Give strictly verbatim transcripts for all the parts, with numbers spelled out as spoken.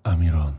امیران.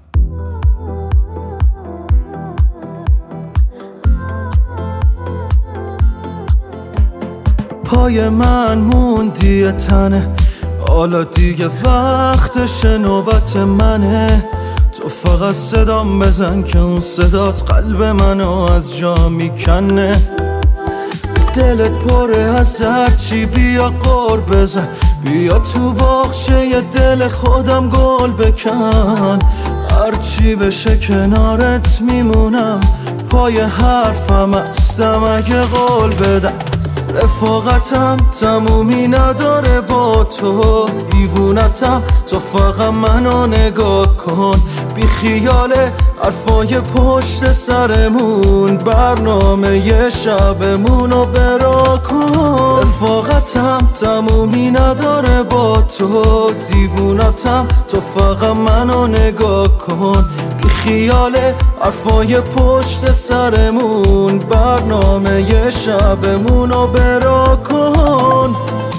پای من موندی تنه، حالا دیگه وقتش نوبت منه. تو فقط صدام بزن که اون صدات قلب منو از جا میکنه. دلت پره از هرچی، بیا قور بزن، بیا تو باغچه ی دل خودم گل بکن. هرچی بشه کنارت میمونم، پای حرفم هستم اگه قول بدم. رفاقتم تمومی نداره با تو، دیوونتم تو فقط منو نگاه کن. بی خیاله حرفای پشت سرمون، برنامه ی شبمونو برا کن. رفاقتم تمومی نداره با تو، دیوونتم تو فقط منو نگاه کن. بی خیاله حرفای پشت سرمون، برنامه ی شبمونو برا کن.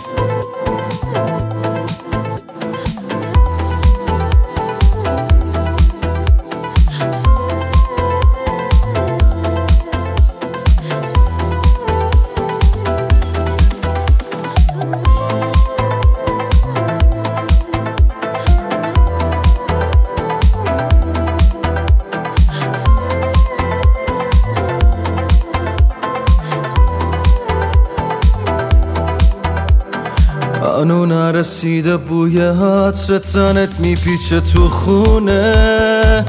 هنو نرسیده بوی عطر تنت میپیچه تو خونه،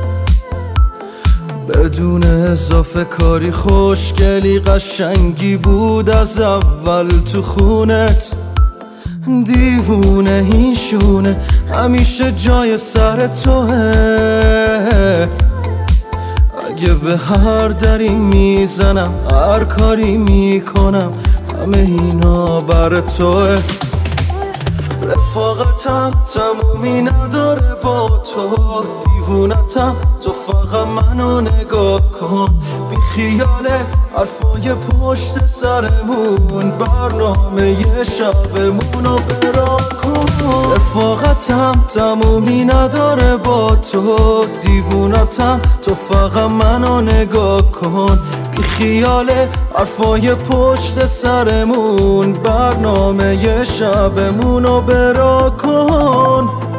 بدون اضافه کاری خوشگلی قشنگی بود از اول تو خونت. دیوونه این شونه همیشه جای سر توه، اگه به هر دری میزنم هر کاری میکنم همه اینا بر توه. رفاقتم تمومی نداره با تو، دیوونتم تو فقط منو نگاه کن. بی خیاله حرفای پشت سرمون، برنامه ی شبمونو برا کن. رفاقتم تمومی نداره با تو، دیوونتم تو فقط منو نگاه کن. بی خیاله حرفای پشت سرمون، برنامه ی شبمونو برا کن.